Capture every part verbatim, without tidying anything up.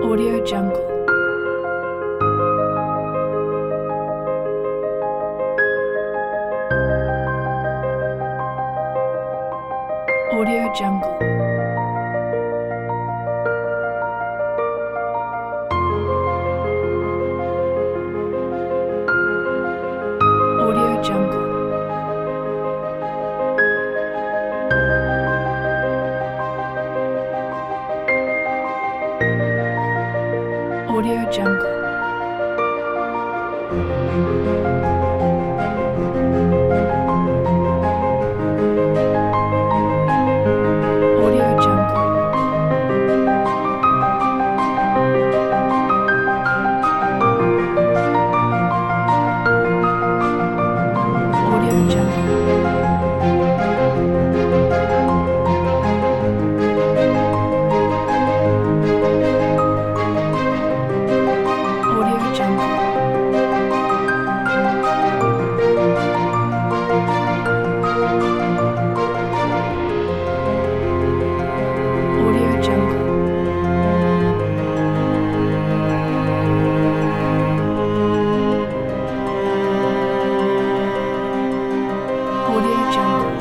Audio Jungle. Audio Jungle. Audio Jungle. Audio Jungle. Audio Jungle. Audio Jungle. Audio Jungle. Audio Jungle. Audio Jungle.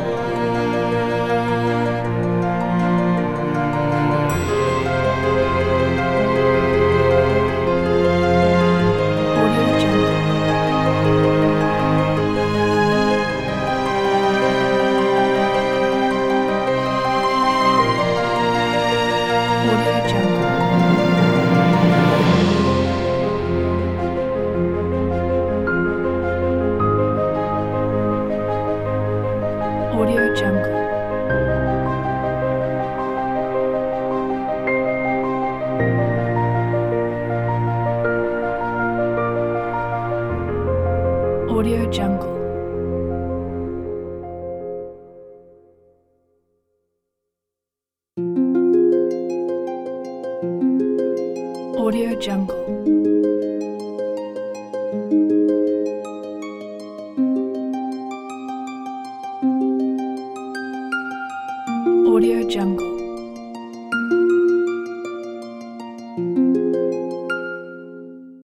Audio Jungle. Audio Jungle. Audio Jungle. Audio Jungle. Audio Jungle. Audio Jungle.